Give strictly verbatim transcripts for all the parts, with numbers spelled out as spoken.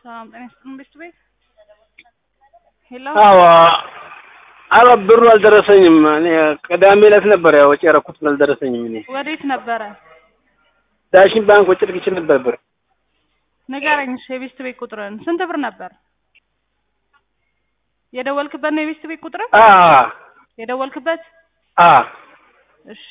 ሰላም ጤና ይስጥልኝ ቤት ቤት ሄሎ አዎ አረ ብሩ አልደረሰኝም እኔ ቅዳሜ ዕለት ነበር ያው ወጪ ያረኩት አልደረሰኝም እኔ ወዴት ነበረ ዳሽን ባንክ ወጪ ልክቼ ነበር ብር ንገረኝ እሺ የቤት ቤት ቁጥርን ስንት ብር ነበር የደወልክበት ነው የቤት ቤት ቁጥር አ የደወልክበት አ እሺ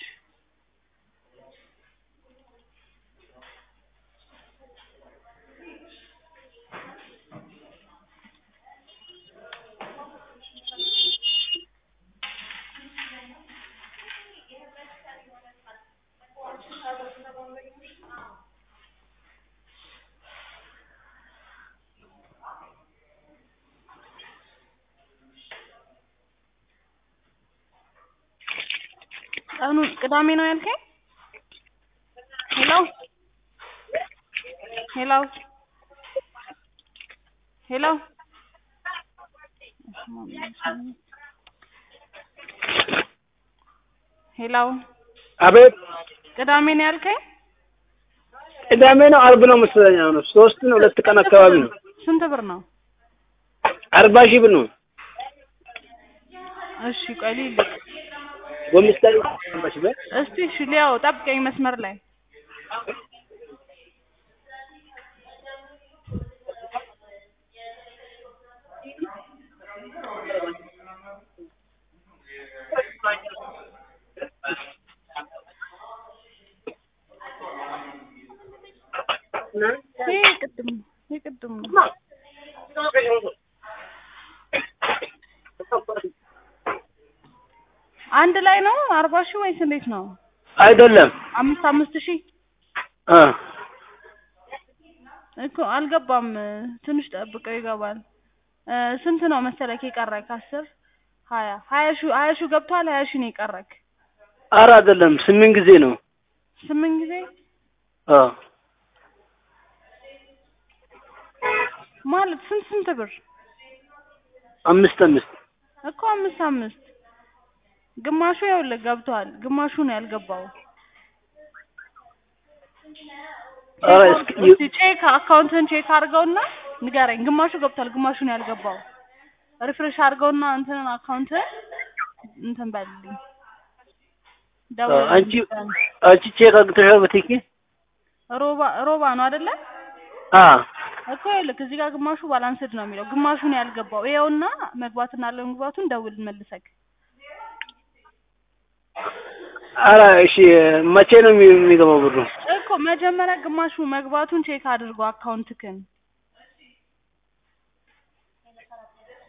ቀኑ ቅዳሜ ነው ያልከኝ ሄሎ ሄሎ ሄሎ ሄሎ አቤት ቅዳሜ ነው ያልከኝ ቅዳሜ ነው አርብ ነው መሰለኝ ነው ሶስት ነው ሁለት ቀን አካባቢ ነው ስንት ብር ነው አርባ ሺህ ብር ነው እሺ ቆይ ልልክ ጎምስታሪ አርባ ሺህ ብር እስቲ እሺ ሊያው ጠብቀኝ መስመር ላይ ይሄ ቅድም ይሄ ቅድም ነው አንድ ላይ ነው አርባ ሺህ ወይስ እንዴት ነው አይደለም አምስት አምስት ሺህ አ እኮ አልገባም ትንሽ ጠብቀው ይገባል ስንት ነው መሰለክ የቀረክ አስር ሀያ ሀያ ሺህ ሀያ ሺህ ገብቷል ሀያ ሺህ ነው የቀረክ ኧረ አይደለም ስምንት ጊዜ ነው ስምንት ጊዜ አ ማለት ስንት ስንት ብር አምስት አምስት እኮ አምስት አምስት ግማሹ ይኸውልህ ገብቷል ግማሹ ነው ያልገባው ኧረ እስኪ ቼክ አካውንትን ቼክ አድርገውና ንገረኝ ግማሹ ገብቷል ግማሹ ነው ያልገባው ሪፍሬሽ አድርገውና እንትን አካውንት እንትን በልልኝ ደውል አንቺ አንቺ ቼክ አድርገሻል በትክክል ሮባ ሮባ ነው አይደለ አ እኮ ይኸውልህ እዚህ ጋር ግማሹ ባላንስድ ነው የሚለው ግማሹ ነው ያልገባው ይኸውና መግባትና አለመግባቱን ደውል መልሰክ ኧረ እሺ መቼ ነው የሚገባው ብሩ እኮ መጀመሪያ ግማሹ መግባቱን ቼክ አድርጎ አካውንትክን